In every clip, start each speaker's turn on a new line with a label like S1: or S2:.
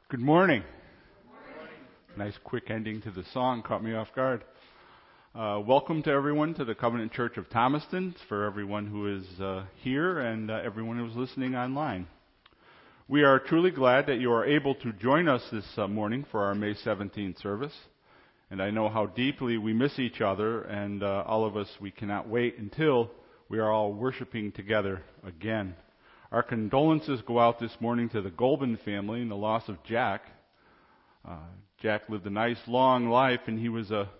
S1: Good morning. Nice quick ending to the song, caught me off guard. Welcome to everyone to the Covenant Church of Thomaston, for everyone who is here and everyone who is listening online. We are truly glad that you are able to join us this morning for our May 17th service. And I know how deeply we miss each other, and all of us, we cannot wait until we are all worshiping together again. Our condolences go out this morning to the Golden family in the loss of Jack. Jack lived a nice long life, and he was a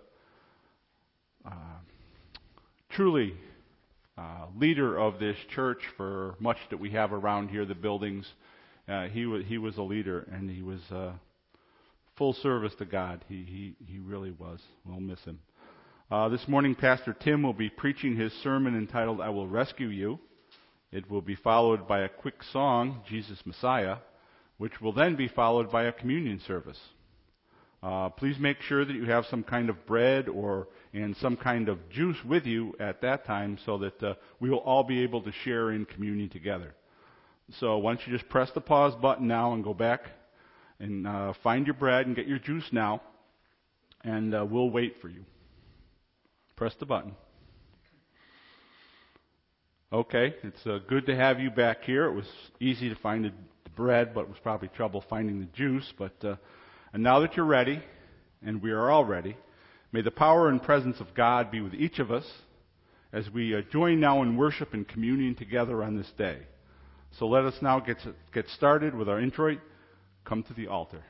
S1: truly leader of this church for much that we have around here, the buildings. He was a leader, and he was full service to God. He really was. We'll miss him. This morning, Pastor Tim will be preaching his sermon entitled, "I Will Rescue You." It will be followed by a quick song, "Jesus Messiah," which will then be followed by a communion service. Please make sure that you have some kind of bread and some kind of juice with you at that time so that we will all be able to share in communion together. So why don't you just press the pause button now and go back and find your bread and get your juice now, and we'll wait for you. Press the button. Okay, it's good to have you back here. It was easy to find the bread, but it was probably trouble finding the juice. And now that you're ready, and we are all ready, may the power and presence of God be with each of us as we join now in worship and communion together on this day. So let us now get started with our introit, "Come to the Altar."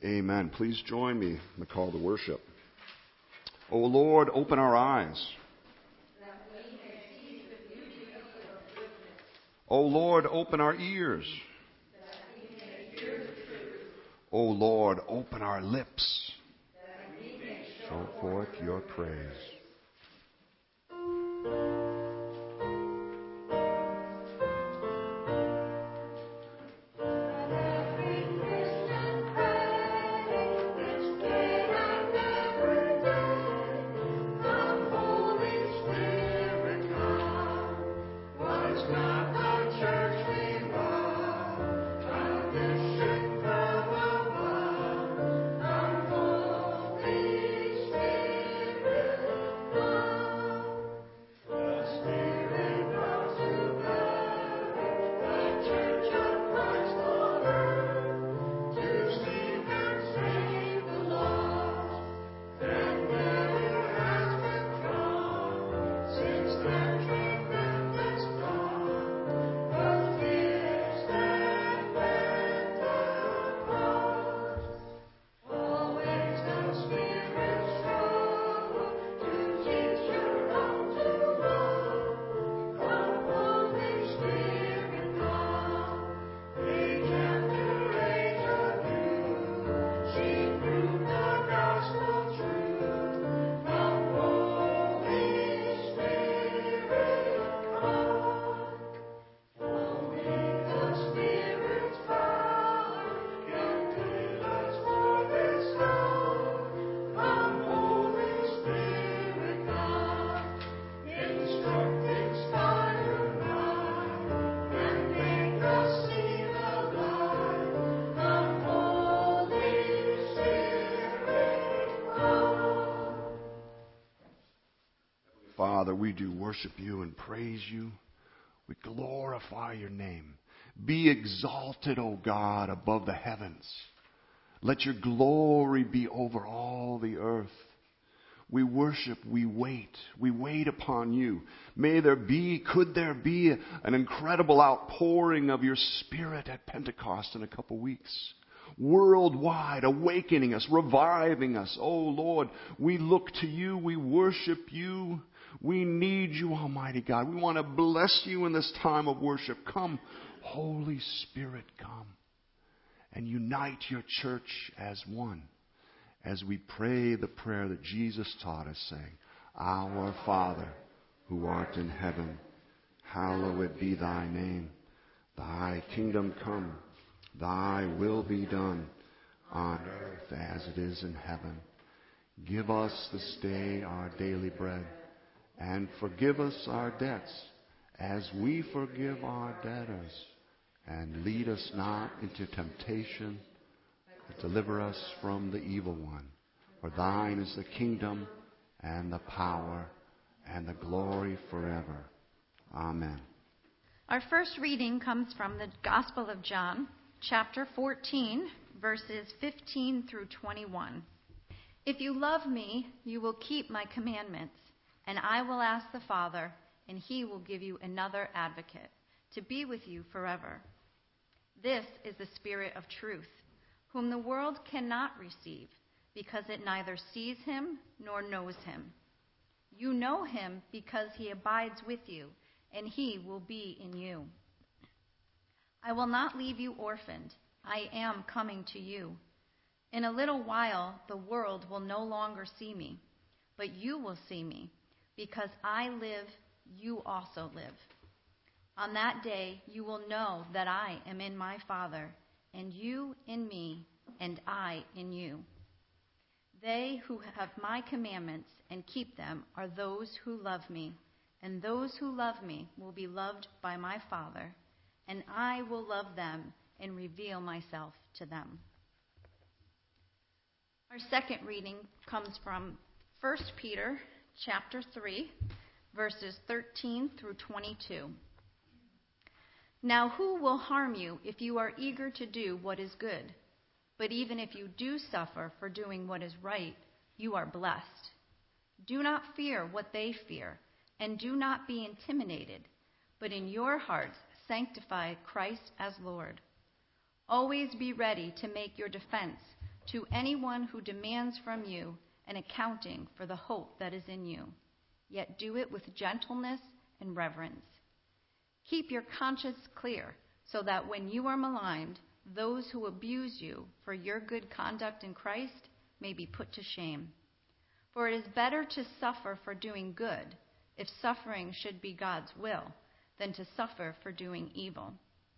S2: Amen. Please join me in the call to worship. O Lord, open our eyes. O Lord, open our ears. O Lord, open our lips. Show forth your praise. Father, we do worship you and praise you. We glorify your name. Be exalted, O God, above the heavens. Let your glory be over all the earth. We worship, we wait upon you. Could there be an incredible outpouring of your Spirit at Pentecost in a couple weeks? Worldwide, awakening us, reviving us. Oh Lord, we look to you, we worship you. We need you, Almighty God. We want to bless you in this time of worship. Come, Holy Spirit, come and unite your church as one as we pray the prayer that Jesus taught us, saying, Our Father, who art in heaven, hallowed be thy name. Thy kingdom come, thy will be done on earth as it is in heaven. Give us this day our daily bread, and forgive us our debts as we forgive our debtors. And lead us not into temptation, but deliver us from the evil one. For thine is the kingdom and the power and the glory forever. Amen.
S3: Our first reading comes from the Gospel of John, chapter 14, verses 15 through 21. If you love me, you will keep my commandments. And I will ask the Father, and he will give you another advocate to be with you forever. This is the Spirit of truth, whom the world cannot receive, because it neither sees him nor knows him. You know him because he abides with you, and he will be in you. I will not leave you orphaned. I am coming to you. In a little while, the world will no longer see me, but you will see me. Because I live, you also live. On that day, you will know that I am in my Father, and you in me, and I in you. They who have my commandments and keep them are those who love me, and those who love me will be loved by my Father, and I will love them and reveal myself to them. Our second reading comes from 1 Peter chapter 3, verses 13 through 22. Now who will harm you if you are eager to do what is good? But even if you do suffer for doing what is right, you are blessed. Do not fear what they fear, and do not be intimidated, but in your hearts sanctify Christ as Lord. Always be ready to make your defense to anyone who demands from you an accounting for the hope that is in you, yet do it with gentleness and reverence. Keep your conscience clear, so that when you are maligned, those who abuse you for your good conduct in Christ may be put to shame. For it is better to suffer for doing good, if suffering should be God's will, than to suffer for doing evil.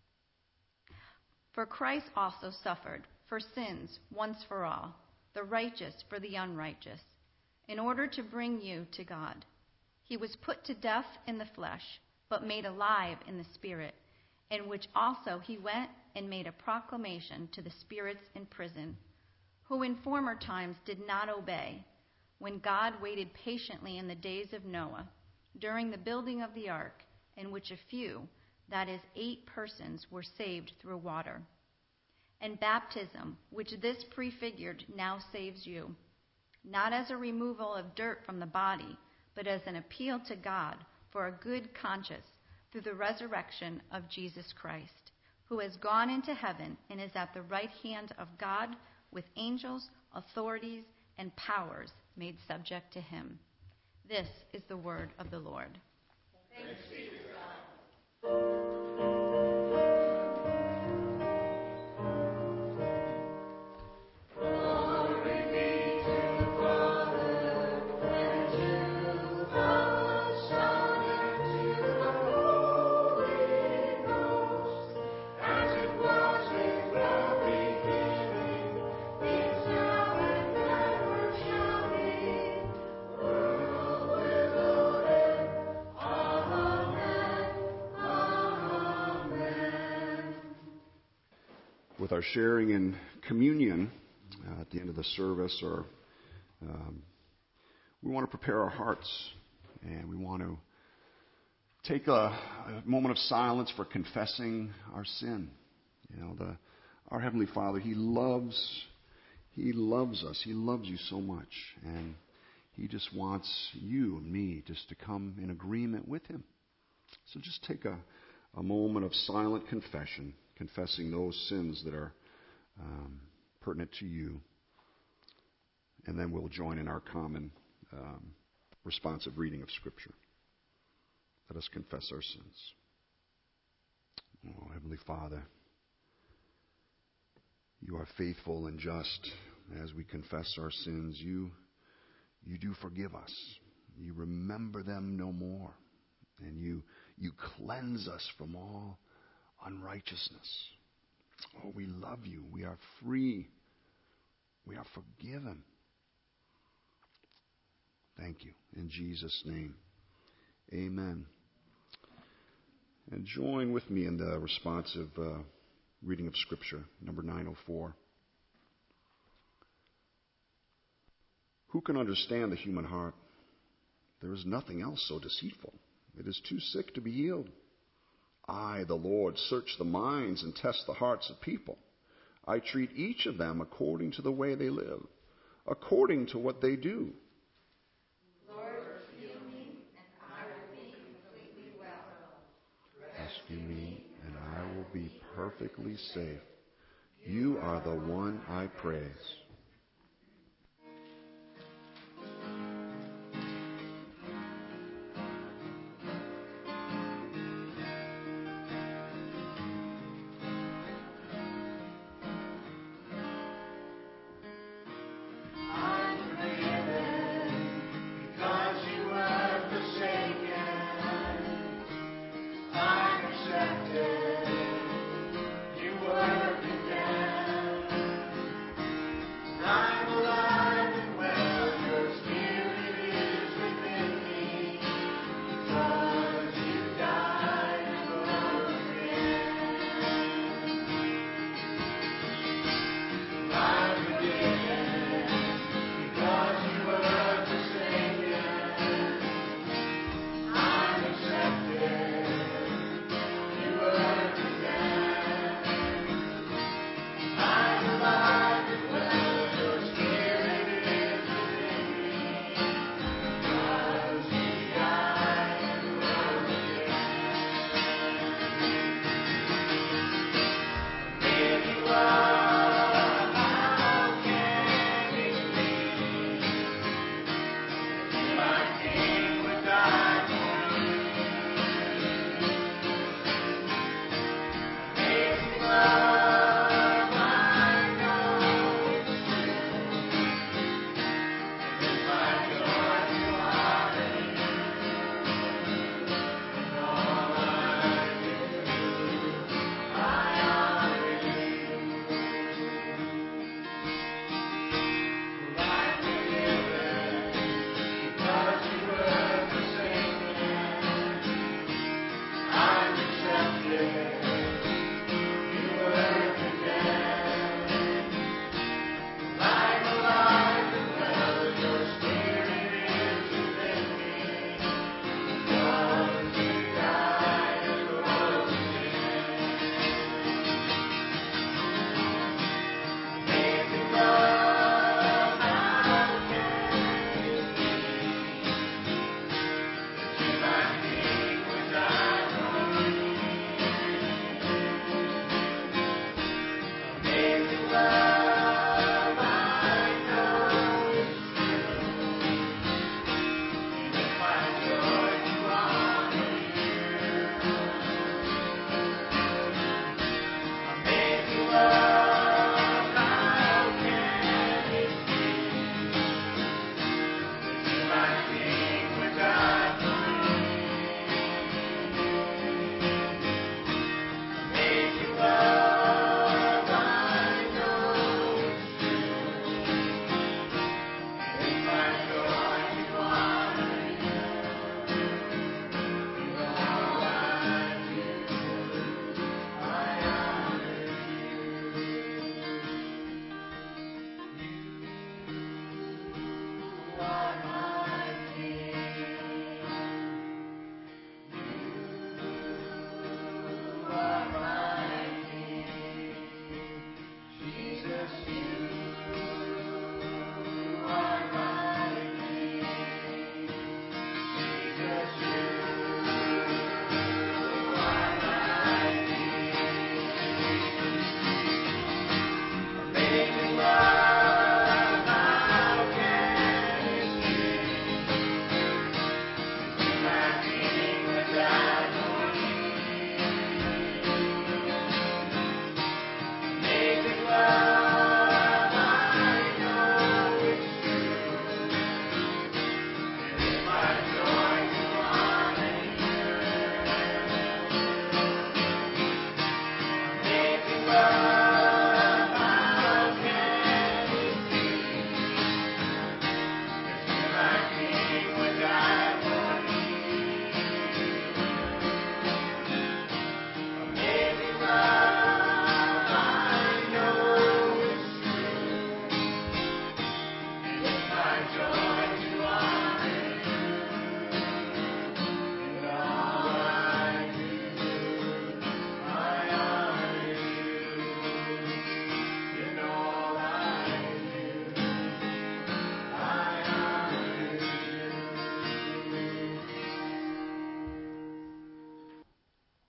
S3: For Christ also suffered for sins once for all, the righteous for the unrighteous, in order to bring you to God. He was put to death in the flesh, but made alive in the Spirit, in which also he went and made a proclamation to the spirits in prison, who in former times did not obey, when God waited patiently in the days of Noah, during the building of the ark, in which a few, that is 8 persons, were saved through water. And baptism, which this prefigured, now saves you, not as a removal of dirt from the body, but as an appeal to God for a good conscience through the resurrection of Jesus Christ, who has gone into heaven and is at the right hand of God, with angels, authorities, and powers made subject to him. This is the word of the Lord. Thanks be to God.
S2: With our sharing in communion at the end of the service, we want to prepare our hearts, and we want to take a moment of silence for confessing our sin. Our Heavenly Father, He loves us. He loves you so much, and He just wants you and me just to come in agreement with Him. So just take a moment of silent confession, confessing those sins that are pertinent to you, and then we'll join in our common responsive reading of Scripture. Let us confess our sins. Oh, Heavenly Father, you are faithful and just. As we confess our sins, you do forgive us. You remember them no more, and you cleanse us from all unrighteousness. Oh, we love you. We are free. We are forgiven. Thank you. In Jesus' name, amen. And join with me in the responsive reading of Scripture, number 904. Who can understand the human heart? There is nothing else so deceitful. It is too sick to be healed. I, the Lord, search the minds and test the hearts of people. I treat each of them according to the way they live, according to what they do.
S3: Lord, heal me, and I will be completely well.
S2: Rescue me, and I will be perfectly safe. You are the one I praise.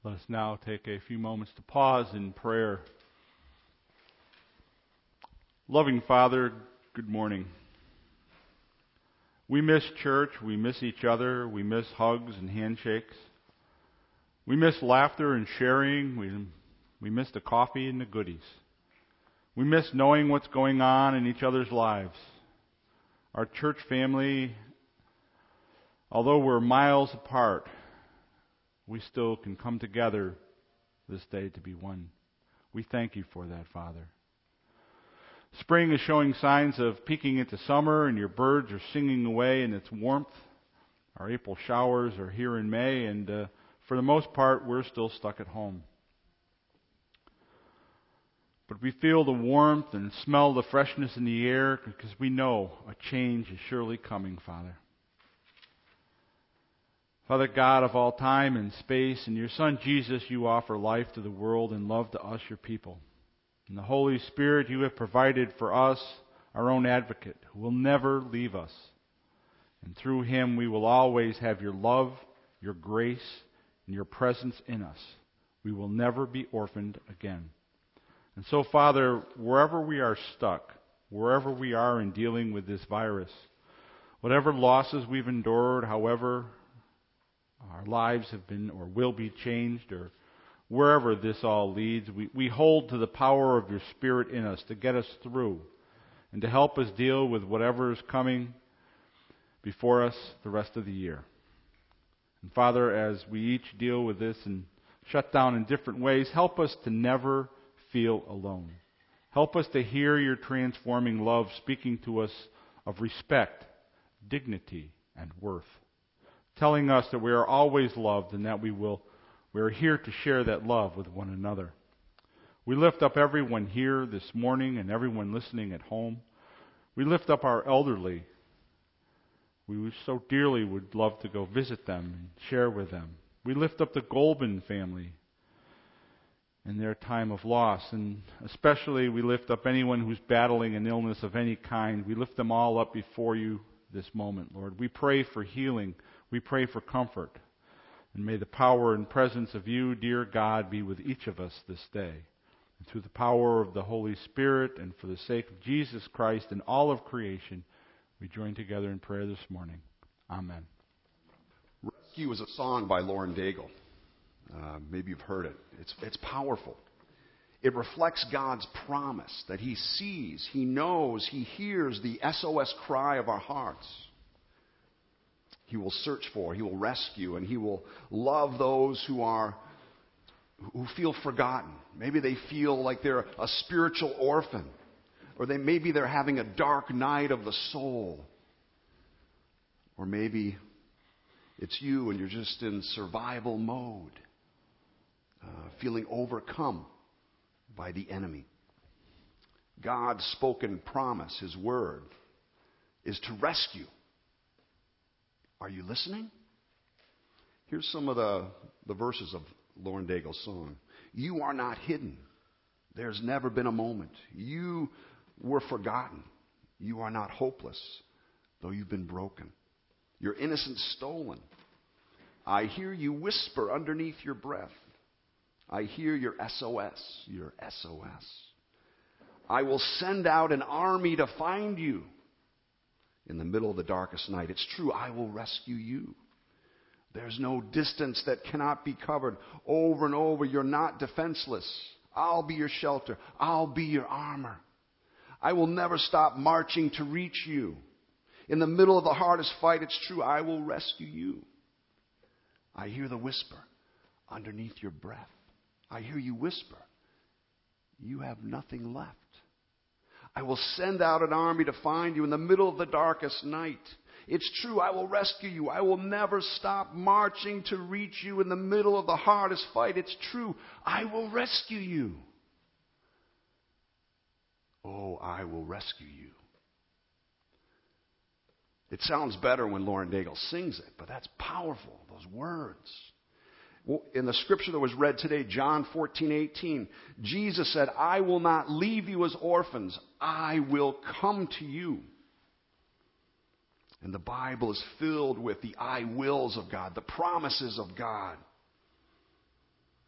S1: Let us now take a few moments to pause in prayer. Loving Father, good morning. We miss church, we miss each other, we miss hugs and handshakes. We miss laughter and sharing, we miss the coffee and the goodies. We miss knowing what's going on in each other's lives. Our church family, although we're miles apart, we still can come together this day to be one. We thank you for that, Father. Spring is showing signs of peeking into summer, and your birds are singing away in its warmth. Our April showers are here in May, and for the most part, we're still stuck at home. But we feel the warmth and smell the freshness in the air because we know a change is surely coming, Father. Father God of all time and space, in your Son Jesus, you offer life to the world and love to us, your people. In the Holy Spirit, you have provided for us our own advocate who will never leave us. And through him, we will always have your love, your grace, and your presence in us. We will never be orphaned again. And so, Father, wherever we are stuck, wherever we are in dealing with this virus, whatever losses we've endured, however our lives have been or will be changed, or wherever this all leads, we hold to the power of your Spirit in us to get us through and to help us deal with whatever is coming before us the rest of the year. And Father, as we each deal with this and shut down in different ways, help us to never feel alone. Help us to hear your transforming love speaking to us of respect, dignity, and worth, telling us that we are always loved and that we are here to share that love with one another. We lift up everyone here this morning and everyone listening at home. We lift up our elderly. We so dearly would love to go visit them and share with them. We lift up the Golban family in their time of loss, and especially we lift up anyone who's battling an illness of any kind. We lift them all up before you this moment, Lord. We pray for healing. We pray for comfort. And may the power and presence of you, dear God, be with each of us this day. And through the power of the Holy Spirit and for the sake of Jesus Christ and all of creation, we join together in prayer this morning. Amen.
S2: Rescue is a song by Lauren Daigle. Maybe you've heard it. It's powerful. It reflects God's promise that he sees, he knows, he hears the SOS cry of our hearts. He will search for, he will rescue, and he will love those who feel forgotten. Maybe they feel like they're a spiritual orphan, or maybe they're having a dark night of the soul, or maybe it's you and you're just in survival mode, feeling overcome by the enemy. God's spoken promise, his word, is to rescue. Are you listening? Here's some of the verses of Lauren Daigle's song. You are not hidden. There's never been a moment. You were forgotten. You are not hopeless, though you've been broken. Your innocence stolen. I hear you whisper underneath your breath. I hear your SOS, your SOS. I will send out an army to find you in the middle of the darkest night. It's true, I will rescue you. There's no distance that cannot be covered. Over and over, you're not defenseless. I'll be your shelter. I'll be your armor. I will never stop marching to reach you. In the middle of the hardest fight, it's true, I will rescue you. I hear the whisper underneath your breath. I hear you whisper, you have nothing left. I will send out an army to find you in the middle of the darkest night. It's true, I will rescue you. I will never stop marching to reach you in the middle of the hardest fight. It's true, I will rescue you. Oh, I will rescue you. It sounds better when Lauren Daigle sings it, but that's powerful, those words. Well, in the scripture that was read today, John 14:18, Jesus said, I will not leave you as orphans. I will come to you. And the Bible is filled with the I wills of God, the promises of God.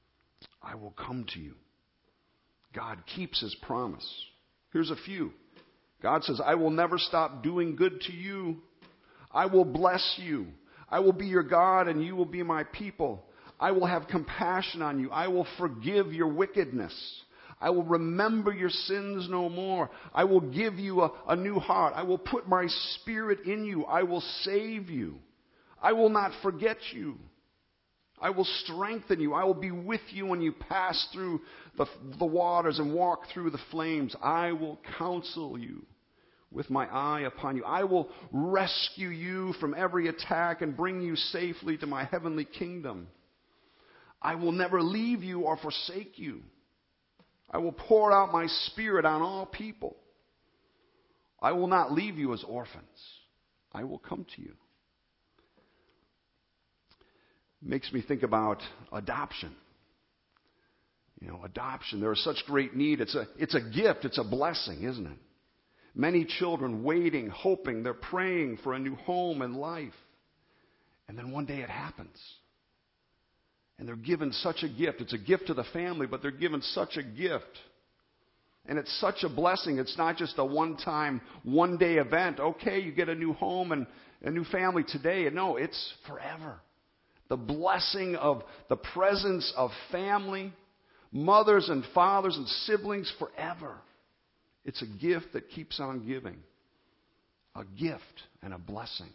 S2: I will come to you. God keeps his promise. Here's a few. God says, I will never stop doing good to you. I will bless you. I will be your God and you will be my people. I will have compassion on you. I will forgive your wickedness. I will remember your sins no more. I will give you a new heart. I will put my spirit in you. I will save you. I will not forget you. I will strengthen you. I will be with you when you pass through the waters and walk through the flames. I will counsel you with my eye upon you. I will rescue you from every attack and bring you safely to my heavenly kingdom. I will never leave you or forsake you. I will pour out my spirit on all people. I will not leave you as orphans. I will come to you. Makes me think about adoption. Adoption. There is such great need. It's a gift. It's a blessing, isn't it? Many children waiting, hoping, they're praying for a new home and life. And then one day it happens. And they're given such a gift. It's a gift to the family, but they're given such a gift. And it's such a blessing. It's not just a one-time, one-day event. Okay, you get a new home and a new family today. No, it's forever. The blessing of the presence of family, mothers and fathers and siblings forever. It's a gift that keeps on giving. A gift and a blessing.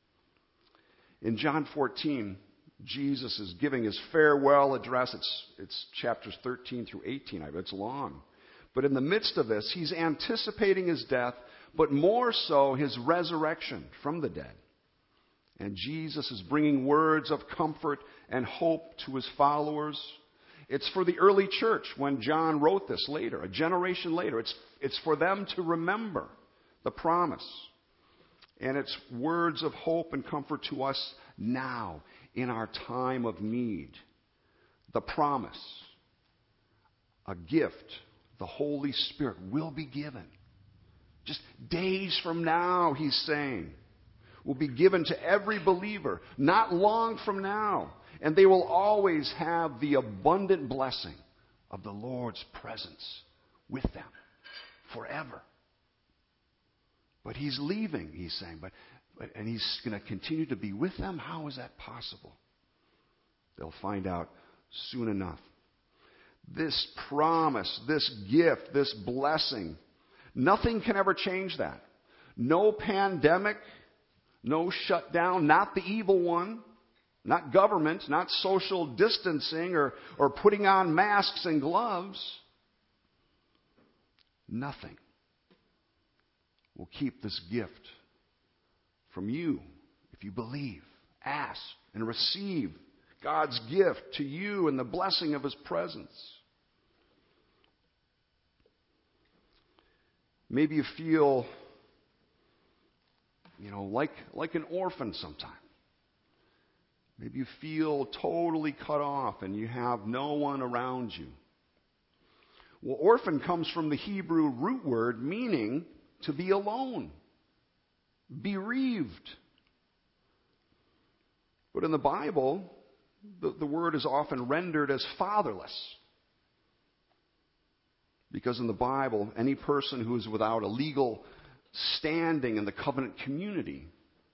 S2: In John 14, Jesus is giving his farewell address. It's chapters 13 through 18. It's long. But in the midst of this, he's anticipating his death, but more so his resurrection from the dead. And Jesus is bringing words of comfort and hope to his followers. It's for the early church when John wrote this later, a generation later. It's for them to remember the promise. And it's words of hope and comfort to us now in our time of need. The promise, a gift, the Holy Spirit will be given. Just days from now, he's saying, will be given to every believer, not long from now. And they will always have the abundant blessing of the Lord's presence with them forever. But he's leaving, he's saying, and he's going to continue to be with them. How is that possible? They'll find out soon enough. This promise, this gift, this blessing, nothing can ever change that. No pandemic, no shutdown, not the evil one, not government, not social distancing or putting on masks and gloves. Nothing will keep this gift from you if you believe, ask, and receive God's gift to you and the blessing of his presence. Maybe you feel, like an orphan sometime. Maybe you feel totally cut off and you have no one around you. Well, orphan comes from the Hebrew root word meaning to be alone, bereaved. But in the Bible, the word is often rendered as fatherless. Because in the Bible, any person who is without a legal standing in the covenant community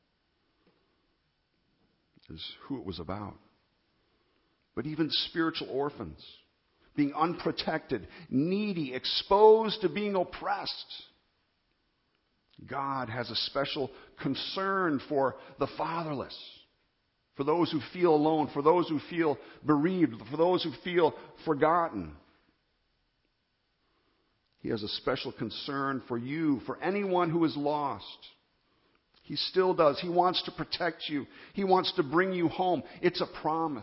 S2: is who it was about. But even spiritual orphans, being unprotected, needy, exposed to being oppressed, God has a special concern for the fatherless, for those who feel alone, for those who feel bereaved, for those who feel forgotten. He has a special concern for you, for anyone who is lost. He still does. He wants to protect you. He wants to bring you home. It's a promise.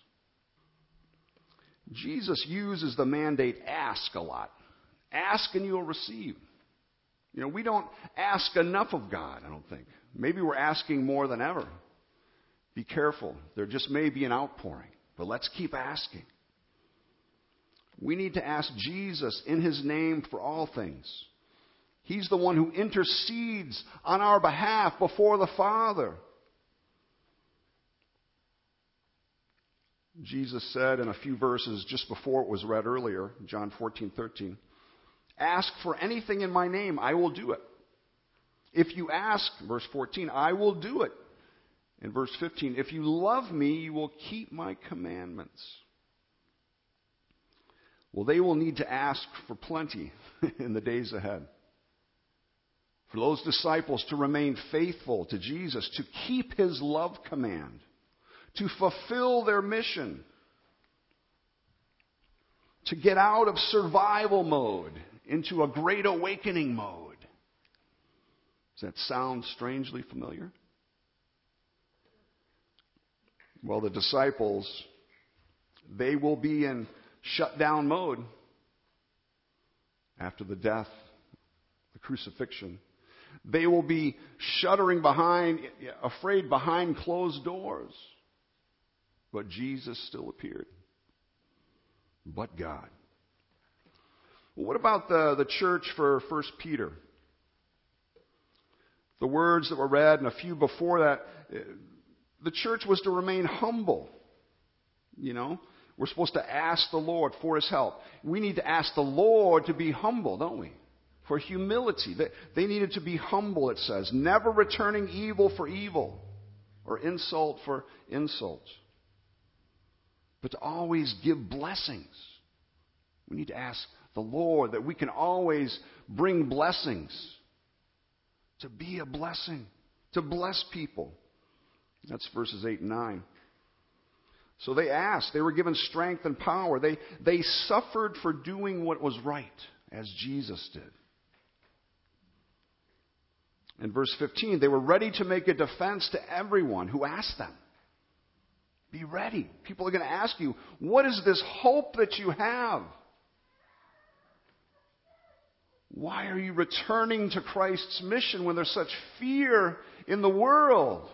S2: Jesus uses the mandate ask a lot. Ask and you'll receive. We don't ask enough of God, I don't think. Maybe we're asking more than ever. Be careful. There just may be an outpouring. But let's keep asking. We need to ask Jesus in his name for all things. He's the one who intercedes on our behalf before the Father. Jesus said in a few verses just before it was read earlier, John 14:13, ask for anything in my name, I will do it. If you ask, verse 14, I will do it. In verse 15, if you love me, you will keep my commandments. Well, they will need to ask for plenty in the days ahead. For those disciples to remain faithful to Jesus, to keep his love command, to fulfill their mission, to get out of survival mode into a great awakening mode. Does that sound strangely familiar? Well, the disciples, they will be in shutdown mode after the death, the crucifixion. They will be shuddering afraid behind closed doors. But Jesus still appeared. But God. Well, what about the church for 1 Peter? The words that were read and a few before that, the church was to remain humble. You know, we're supposed to ask the Lord for his help. We need to ask the Lord to be humble, don't we? For humility. They needed to be humble, it says. Never returning evil for evil or insult for insult. But to always give blessings. We need to ask the Lord that we can always bring blessings. To be a blessing. To bless people. That's verses 8 and 9. So they asked. They were given strength and power. They suffered for doing what was right, as Jesus did. In verse 15, they were ready to make a defense to everyone who asked them. Be ready. People are going to ask you, what is this hope that you have? Why are you returning to Christ's mission when there's such fear in the world?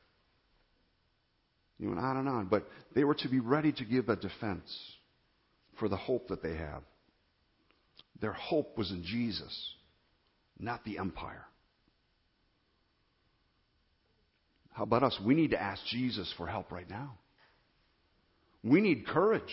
S2: You went on and on. But they were to be ready to give a defense for the hope that they have. Their hope was in Jesus, not the empire. How about us? We need to ask Jesus for help right now. We need courage.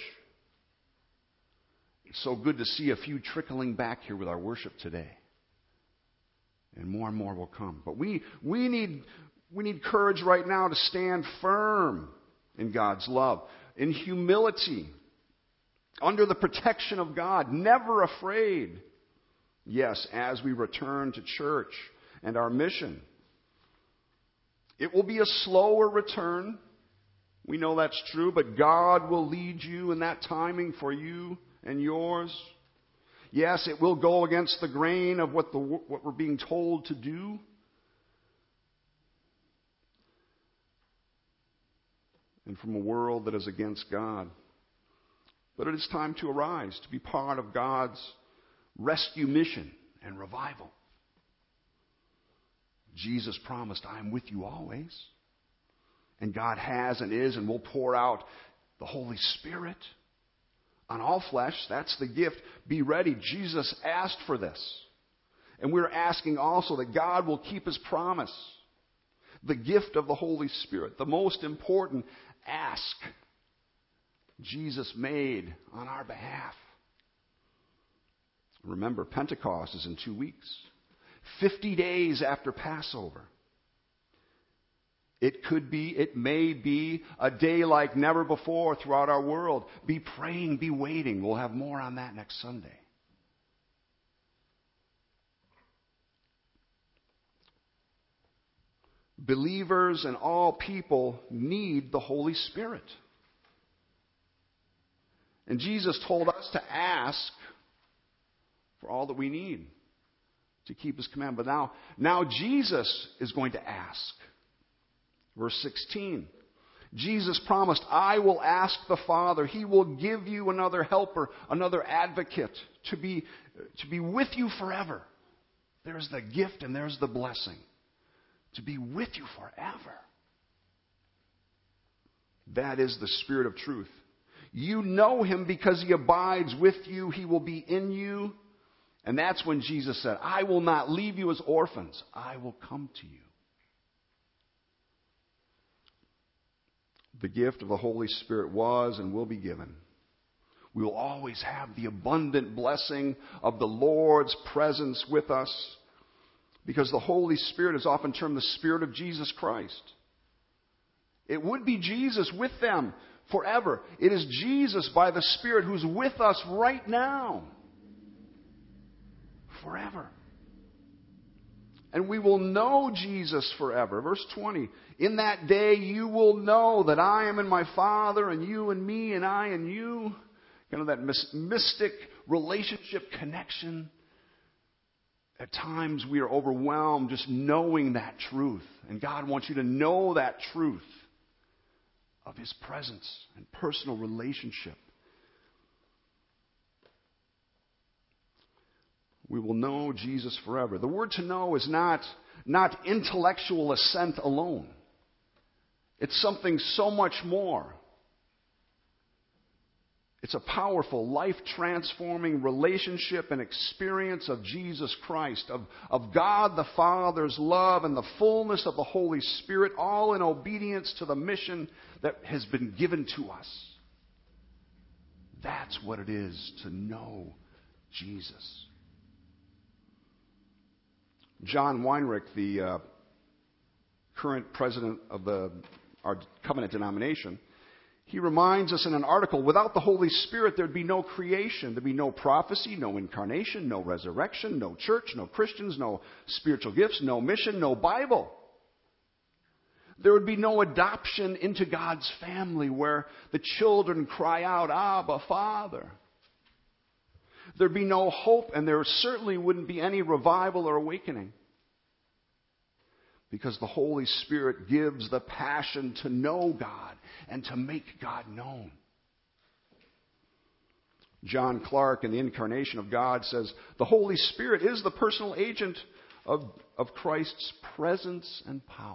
S2: It's so good to see a few trickling back here with our worship today. And more will come. But we need courage right now to stand firm in God's love, in humility, under the protection of God, never afraid. Yes, as we return to church and our mission. It will be a slower return. We know that's true, but God will lead you in that timing for you and yours. Yes, it will go against the grain of what we're being told to do. And from a world that is against God. But it is time to arise, to be part of God's rescue mission and revival. Jesus promised, I am with you always. And God has and is and will pour out the Holy Spirit on all flesh. That's the gift. Be ready. Jesus asked for this. And we're asking also that God will keep his promise. The gift of the Holy Spirit. The most important ask Jesus made on our behalf. Remember, Pentecost is in 2 weeks. 50 days after Passover. It may be a day like never before throughout our world. Be praying, be waiting. We'll have more on that next Sunday. Believers and all people need the Holy Spirit. And Jesus told us to ask for all that we need to keep his command. But now Jesus is going to ask. Verse 16. Jesus promised, I will ask the Father. He will give you another helper, another advocate to be with you forever. There's the gift and there's the blessing. To be with you forever. That is the Spirit of truth. You know him because he abides with you. He will be in you. And that's when Jesus said, I will not leave you as orphans. I will come to you. the gift of the Holy Spirit was and will be given. We will always have the abundant blessing of the Lord's presence with us, because the Holy Spirit is often termed the Spirit of Jesus Christ. It would be Jesus with them forever. It is Jesus by the Spirit who's with us right now. Forever. And we will know Jesus forever. Verse 20. In that day you will know that I am in my Father, and you and me, and I and you. Kind of that mystic relationship connection. At times we are overwhelmed just knowing that truth. And God wants you to know that truth of His presence and personal relationship. We will know Jesus forever. The word to know is not intellectual assent alone. It's something so much more. It's a powerful, life-transforming relationship and experience of Jesus Christ, of God the Father's love and the fullness of the Holy Spirit, all in obedience to the mission that has been given to us. That's what it is to know Jesus. John Weinrich, the current president of our covenant denomination, he reminds us in an article, without the Holy Spirit, there'd be no creation. There'd be no prophecy, no incarnation, no resurrection, no church, no Christians, no spiritual gifts, no mission, no Bible. There would be no adoption into God's family where the children cry out, Abba, Father. There'd be no hope, and there certainly wouldn't be any revival or awakening. Because the Holy Spirit gives the passion to know God and to make God known. John Clark, in The Incarnation of God, says, the Holy Spirit is the personal agent of Christ's presence and power.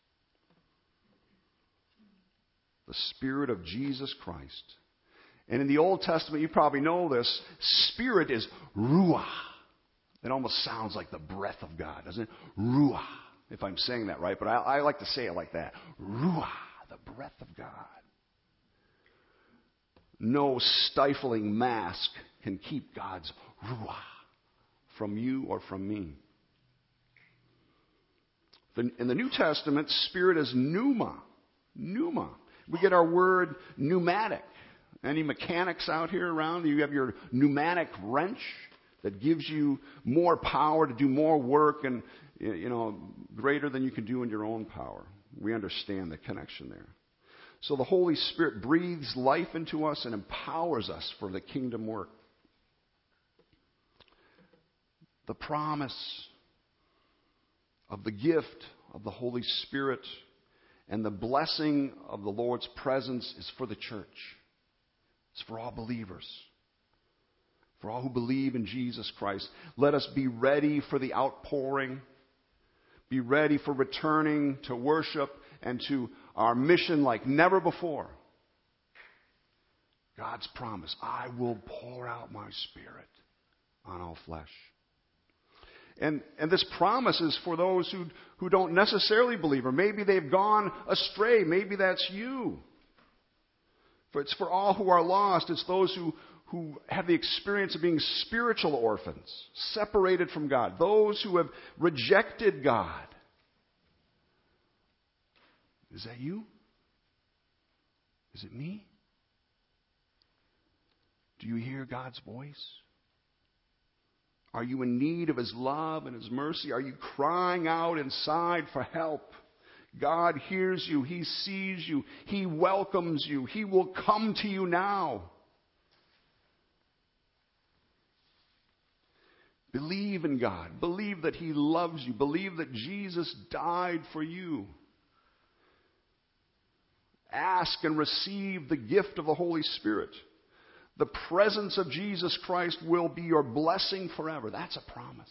S2: The Spirit of Jesus Christ. And in the Old Testament, you probably know this, Spirit is Ruach. It almost sounds like the breath of God, doesn't it? Ruach. If I'm saying that right, but I like to say it like that. Ruach, the breath of God. No stifling mask can keep God's Ruach from you or from me. In the New Testament, Spirit is pneuma. Pneuma. We get our word pneumatic. Any mechanics out here around? You have your pneumatic wrench that gives you more power to do more work and, greater than you can do in your own power. We understand the connection there. So the Holy Spirit breathes life into us and empowers us for the kingdom work. The promise of the gift of the Holy Spirit and the blessing of the Lord's presence is for the church. It's for all believers. For all who believe in Jesus Christ. Let us be ready for the outpouring. Be ready for returning to worship and to our mission like never before. God's promise, I will pour out my Spirit on all flesh. And this promise is for those who don't necessarily believe, or maybe they've gone astray. Maybe that's you. It's for all who are lost. It's those who have the experience of being spiritual orphans, separated from God. Those who have rejected God. Is that you? Is it me? Do you hear God's voice? Are you in need of His love and His mercy? Are you crying out inside for help? God hears you. He sees you. He welcomes you. He will come to you now. Believe in God. Believe that He loves you. Believe that Jesus died for you. Ask and receive the gift of the Holy Spirit. The presence of Jesus Christ will be your blessing forever. That's a promise.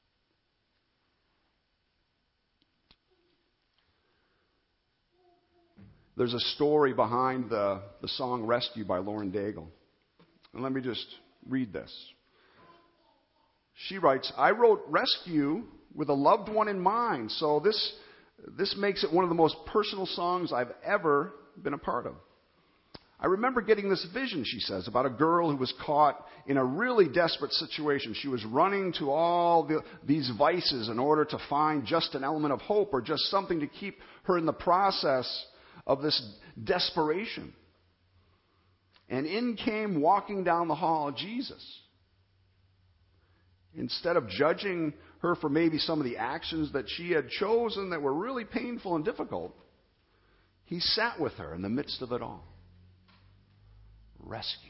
S2: There's a story behind the song Rescue by Lauren Daigle. And let me just read this. She writes, I wrote Rescue with a loved one in mind, so this makes it one of the most personal songs I've ever been a part of. I remember getting this vision, she says, about a girl who was caught in a really desperate situation. She was running to all these vices in order to find just an element of hope or just something to keep her in the process of this desperation. And in came, walking down the hall, Jesus. Instead of judging her for maybe some of the actions that she had chosen that were really painful and difficult, he sat with her in the midst of it all. Rescue.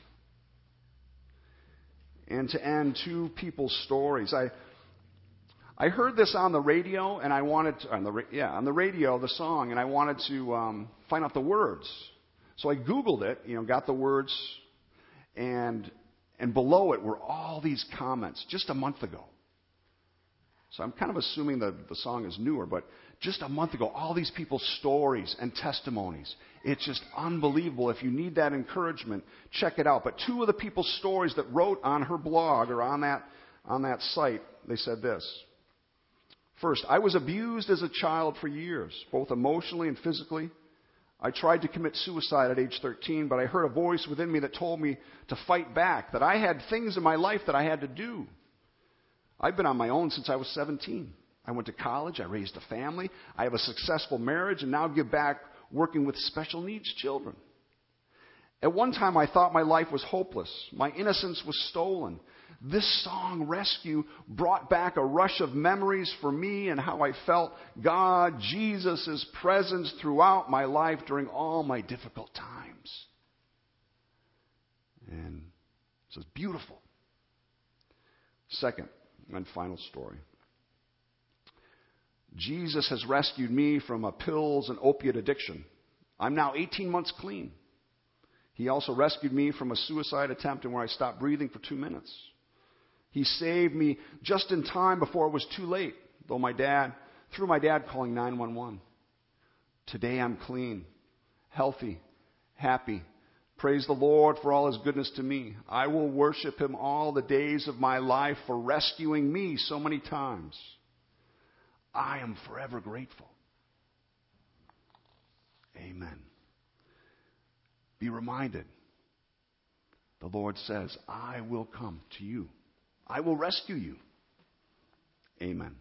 S2: And to end, two people's stories. I heard this on the radio, and I wanted to, on the radio, the song, and I wanted to find out the words. So I Googled it, got the words, and below it were all these comments just a month ago. So I'm kind of assuming the song is newer, but just a month ago, all these people's stories and testimonies. It's just unbelievable. If you need that encouragement, check it out. But two of the people's stories that wrote on her blog or on that site, they said this. First, I was abused as a child for years, both emotionally and physically. I tried to commit suicide at age 13, but I heard a voice within me that told me to fight back, that I had things in my life that I had to do. I've been on my own since I was 17. I went to college, I raised a family, I have a successful marriage, and now give back working with special needs children. At one time, I thought my life was hopeless. My innocence was stolen. This song, Rescue, brought back a rush of memories for me and how I felt God, Jesus' presence throughout my life during all my difficult times. And so it's beautiful. Second and final story. Jesus has rescued me from a pills and opiate addiction. I'm now 18 months clean. He also rescued me from a suicide attempt and where I stopped breathing for 2 minutes. He saved me just in time before it was too late, through my dad calling 911. Today I'm clean, healthy, happy. Praise the Lord for all His goodness to me. I will worship Him all the days of my life for rescuing me so many times. I am forever grateful. Amen. Be reminded, the Lord says, I will come to you. I will rescue you. Amen.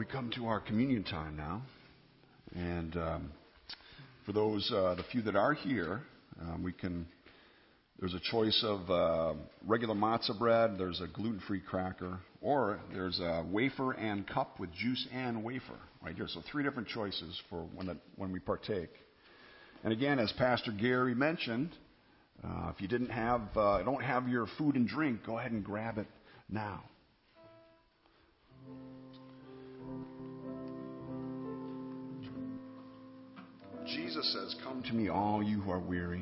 S2: come to our communion time now. And for those, the few that are here, there's a choice of regular matzah bread, there's a gluten-free cracker, or there's a wafer and cup with juice and wafer right here. So 3 different choices for when we partake. And again, as Pastor Gary mentioned, if you don't have your food and drink, go ahead and grab it now. Jesus says, "Come to me, all you who are weary,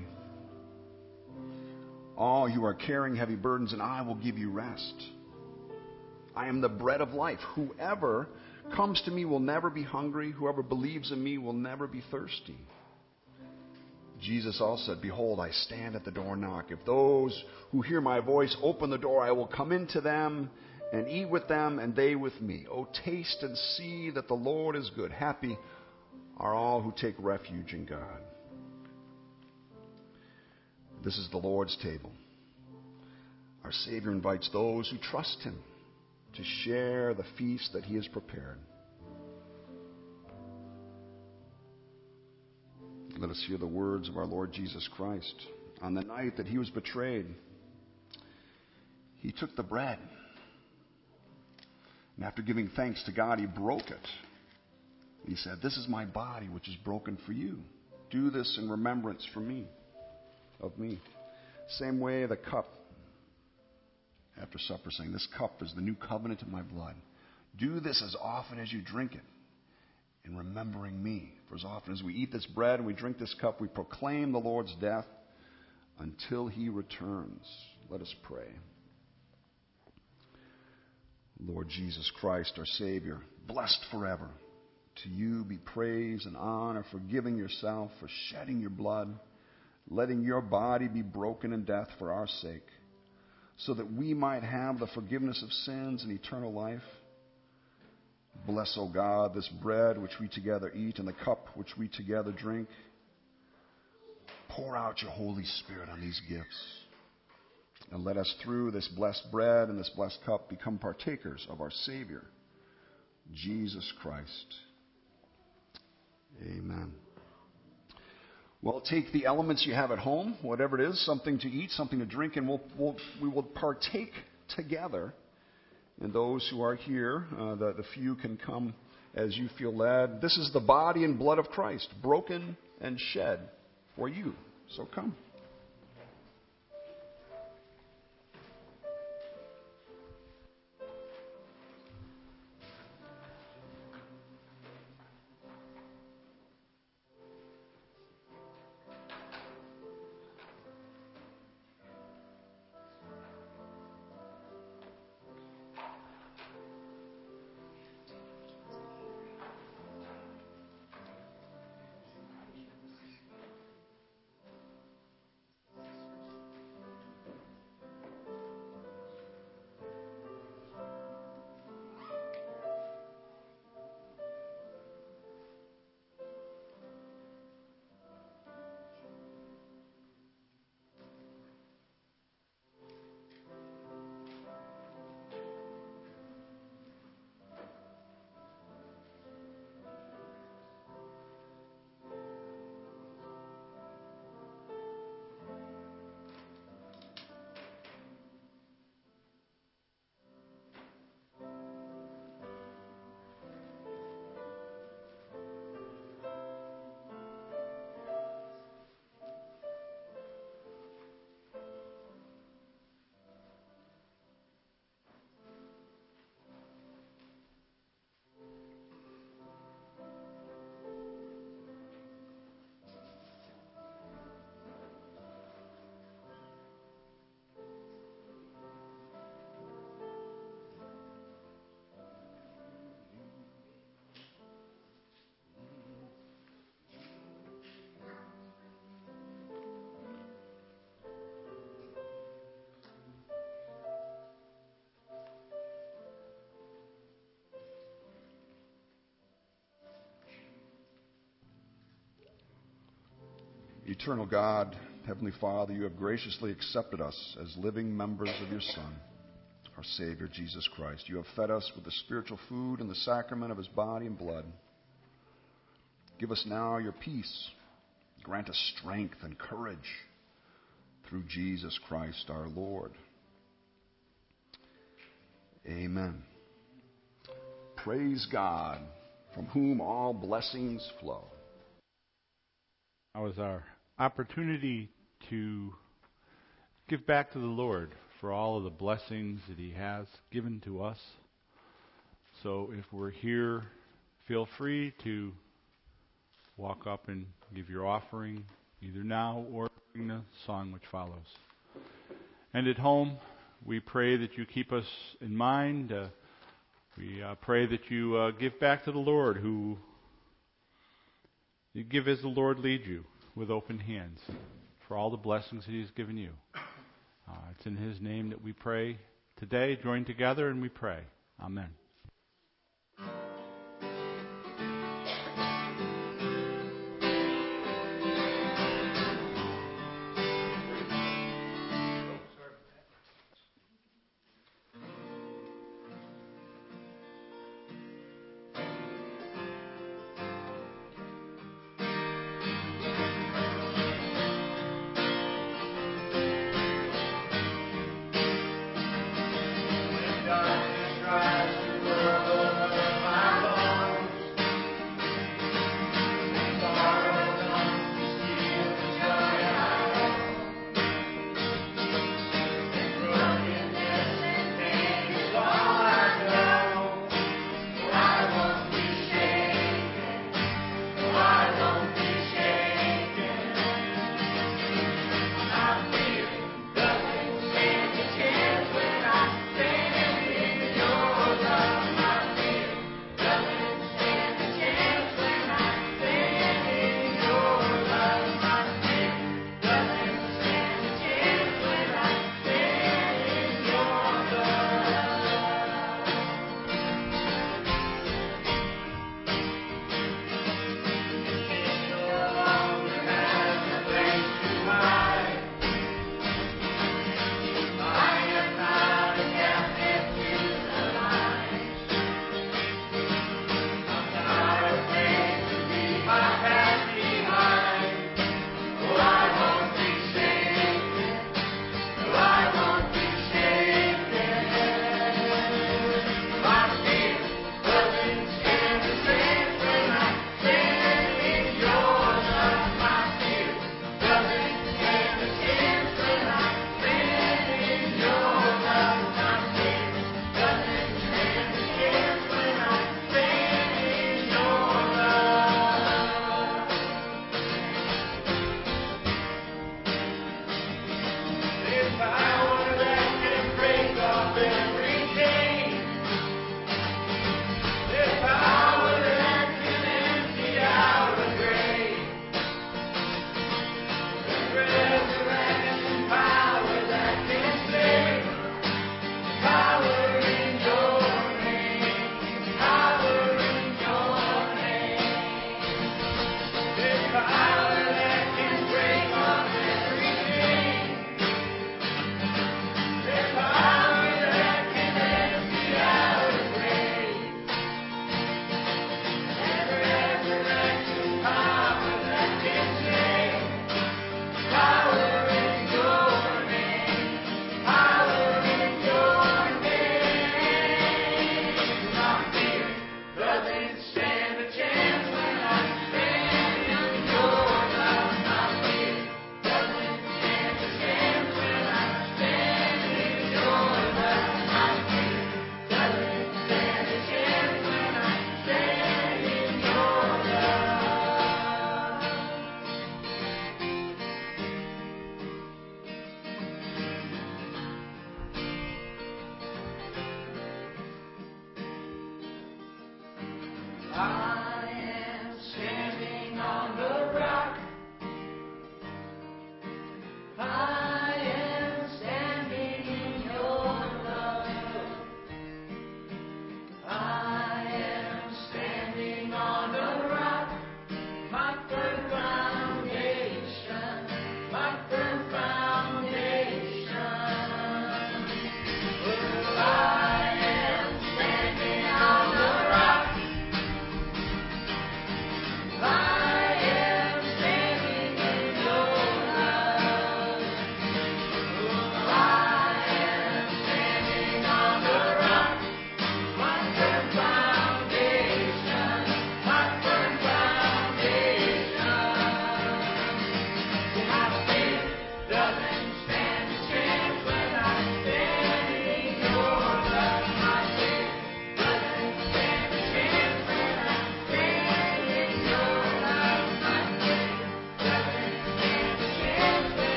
S2: all you are carrying heavy burdens, and I will give you rest. I am the bread of life. Whoever comes to me will never be hungry. Whoever believes in me will never be thirsty." Jesus also said, "Behold, I stand at the door and knock. If those who hear my voice open the door, I will come into them and eat with them and they with me. Oh, taste and see that the Lord is good. Happy are all who take refuge in God." This is the Lord's table. Our Savior invites those who trust Him to share the feast that He has prepared. Let us hear the words of our Lord Jesus Christ. On the night that He was betrayed, He took the bread, and after giving thanks to God, He broke it. He said, "This is my body, which is broken for you. Do this in remembrance of me." Same way the cup after supper, saying, "This cup is the new covenant in my blood. Do this as often as you drink it in remembering me. For as often as we eat this bread and we drink this cup, we proclaim the Lord's death until He returns." Let us pray. Lord Jesus Christ, our Savior, blessed forever, to you be praise and honor for giving yourself, for shedding your blood, letting your body be broken in death for our sake, so that we might have the forgiveness of sins and eternal life. Bless, O God, this bread which we together eat and the cup which we together drink. Pour out your Holy Spirit on these gifts, and let us through this blessed bread and this blessed cup become partakers of our Savior, Jesus Christ. Amen. Well, take the elements you have at home, whatever it is, something to eat, something to drink, and we will partake together. And those who are here, the few can come as you feel led. This is the body and blood of Christ, broken and shed for you. So come. Eternal God, Heavenly Father, you have graciously accepted us as living members of your Son. our Savior, Jesus Christ. You have fed us with the spiritual food and the sacrament of his body and blood. Give us now your peace. Grant us strength and courage through Jesus Christ our Lord. Amen. Praise God, from whom all blessings flow.
S1: Now is our opportunity to give back to the Lord for all of the blessings that he has given to us. So if we're here, feel free to walk up and give your offering, either now or during the song which follows. And at home, we pray that you keep us in mind. We pray that you give back to the Lord, who you give as the Lord leads you, with open hands, for all the blessings that he's given you. It's in his name that we pray today. Join together and we pray. Amen.
S4: Darkness tries to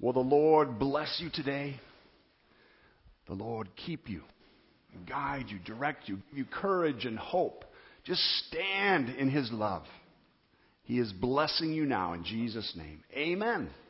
S2: Will the Lord bless you today? The Lord keep you, guide you, direct you, give you courage and hope. Just stand in His love. He is blessing you now in Jesus' name. Amen.